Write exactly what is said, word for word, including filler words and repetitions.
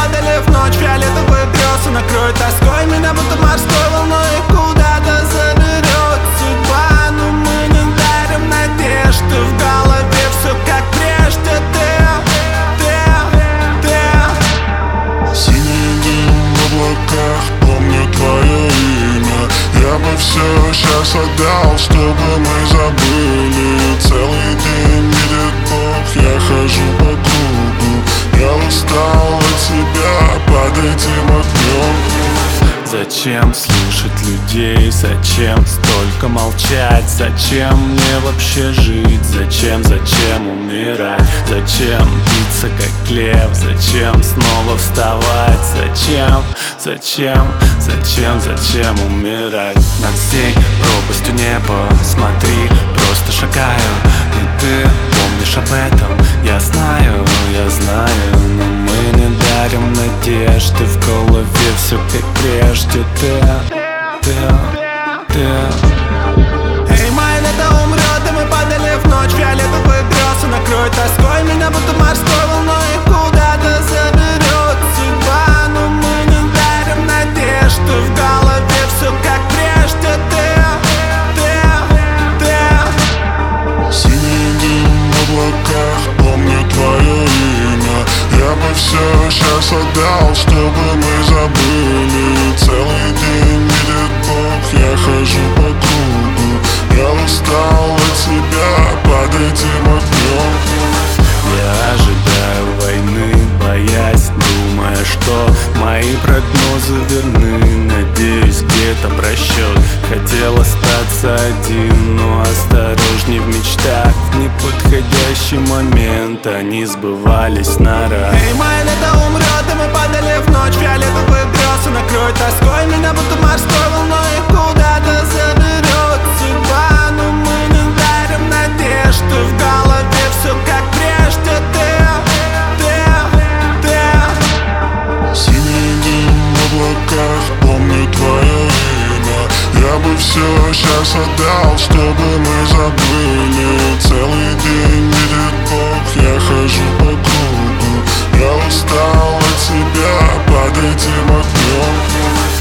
падали в ночь фиолетовые грезы. Накроет тоской меня будто морской волной и куда-то заберет судьба. Но мы не дарим надежды, в голове все как прежде. Ты, ты, ты. Синий дым в облаках, помню твое имя. Я бы все сейчас отдал, чтобы мы забыли. Целый день видит Бог, я хожу по кругу. Я устал от себя под этим огнем. Зачем слушать людей, зачем столько молчать? Зачем мне вообще жить, зачем, зачем умирать? Зачем биться как лев, зачем снова вставать? Зачем, зачем, зачем, зачем умирать? Над всей пропастью неба смотри, просто шагаю. И ты помнишь об этом, я знаю, я знаю. Но мы не дарим надежды, в голове все как прежде. Ты, ты, ты. Эй, мое лето умрет, и мы падали в ночь фиолетовые грезы. Накроет тоской меня будто морской волной и куда-то заберет судьба. Но мы не дарим надежды, в голове все как прежде. Ты, ты, ты. Синий дым в облаках, помню твое имя. Я бы все сейчас отдал, чтобы мы забыли. Целый день видит Бог, я хожу по кругу. Я устал от себя под этим огнем. Я ожидаю войны, боясь, думая, что мои прогнозы верны. Надеюсь, где-то просчет. Хотел остаться один, но осторожней в мечтах. В неподходящий момент они сбывались на раз. Эй, мое лето умрет, и мы падали в ночь фиолетовые грезы. Накроет тоской меня будто морской волной и куда-то заберет судьба. Но мы не дарим надежды, в голове все как прежде. Ты, ты, ты. Синий дым в облаках, помню твое имя. Я бы все сейчас отдал, чтобы мы забыли. Целый день видит Бог, я хожу по кругу. Я устал от себя под этим огнем.